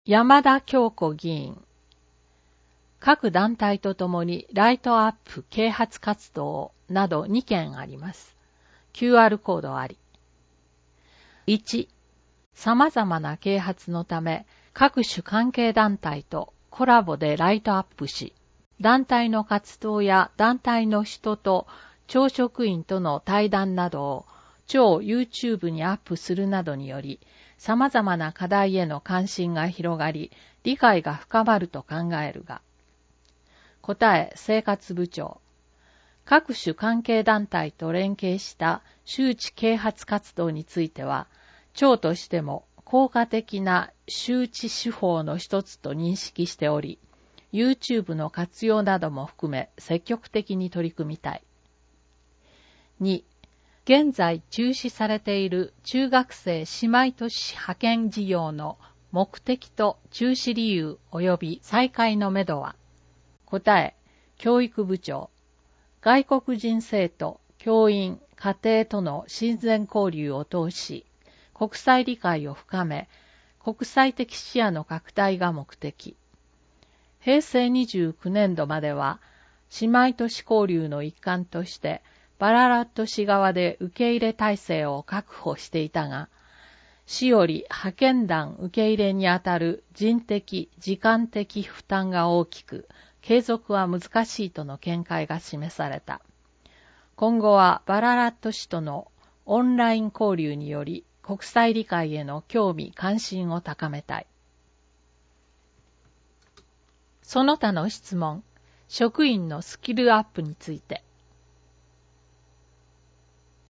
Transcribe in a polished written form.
山田京子議員。各団体とともにライトアップ啓発活動など2件あります。QR コードあり。1、様々な啓発のため各種関係団体とコラボでライトアップし、団体の活動や団体の人と町職員との対談などを超 YouTube にアップするなどにより、様々な課題への関心が広がり、理解が深まると考えるが。答え、生活部長。各種関係団体と連携した周知啓発活動については、町としても効果的な周知手法の一つと認識しており、YouTube の活用なども含め積極的に取り組みたい。2、現在中止されている中学生姉妹都市派遣事業の目的と中止理由及び再開のめどは。答え、教育部長。外国人生徒、教員、家庭との親善交流を通し、国際理解を深め、国際的視野の拡大が目的。平成29年度までは、姉妹都市交流の一環として、バララット市側で受け入れ体制を確保していたが、市より派遣団受け入れにあたる人的、時間的負担が大きく、継続は難しいとの見解が示された。今後はバララット市とのオンライン交流により、国際理解への興味関心を高めたい。その他の質問、職員のスキルアップについて。